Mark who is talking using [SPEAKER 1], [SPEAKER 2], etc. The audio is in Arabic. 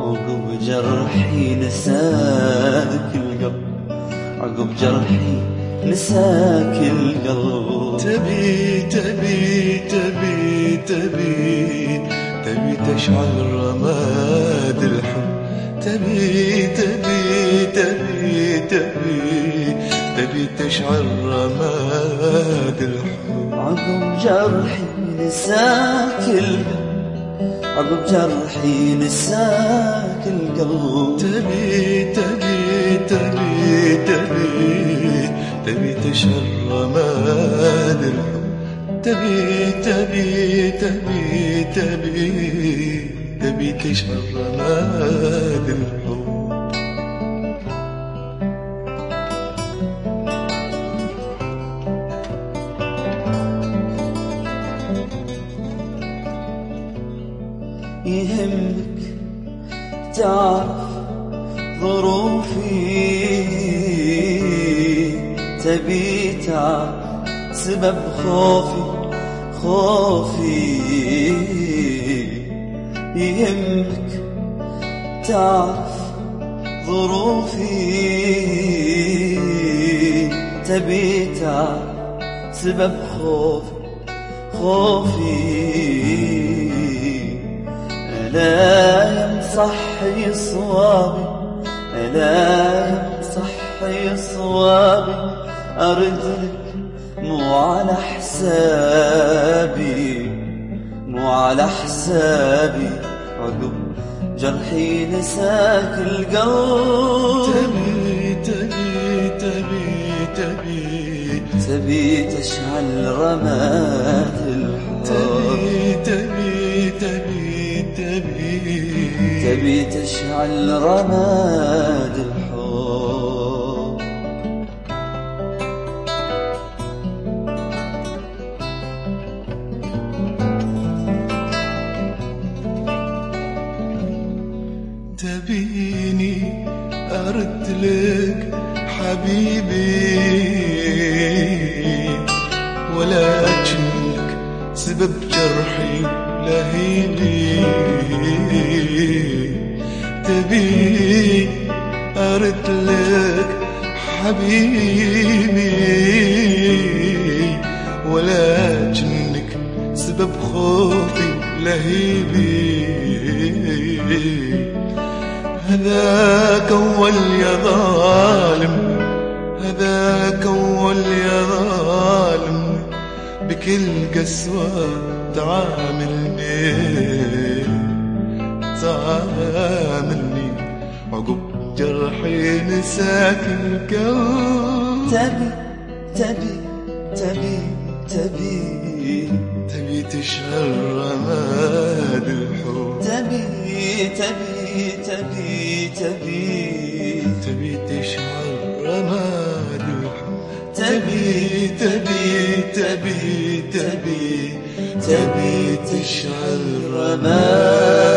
[SPEAKER 1] عقب جرحي نساك القلب، عقب جرحي نساك القلب.
[SPEAKER 2] تبي تبي تبي تبي تبي تشعل رماد الحب، تبي تبي تبي تبي تبي تشعل رماد الحب.
[SPEAKER 1] عقب جرحي نساك القلب، عقب جرحي نساك القلب.
[SPEAKER 2] تبي تبي تبي تبي تبي تشعل رماد الحب، تبي تبي تبي تبي تبي تشعل رماد الحب.
[SPEAKER 1] يهمك تعرف ظروفي، تبي تعرف سبب خوفي. يهمك تعرف ظروفي، تبي تعرف سبب خوفي. لا يمصحي صوابي، لا يمصحي صوابي، أردلك مو على حسابي، مو على حسابي. عقب جرحي نساك القلب.
[SPEAKER 2] تبي تبي تبي تبي
[SPEAKER 1] تبي تشعل رماد الحب،
[SPEAKER 2] تبي تبي تبي تبي
[SPEAKER 1] تبي تشعل رماد الحب.
[SPEAKER 2] تبيني أرد لك حبيبي، ولكنك سبب جرحي لهيبي. تبي أرد لك حبيبي، ولكنك سبب خوفي لهيبي. هذاك أول يا ظالم، هذاك أول يا ظالم، بكل قسوة تعاملني، تعاملني. عقب جرحي نساك القلب.
[SPEAKER 1] تبي تبي تبي تبي
[SPEAKER 2] تبي تشعل رماد الحب،
[SPEAKER 1] تبي تبي تبي تبي
[SPEAKER 2] تبي تشعل رماد الحب.
[SPEAKER 1] تبي
[SPEAKER 2] تبي تبي تبي
[SPEAKER 1] تبي تشعل رماد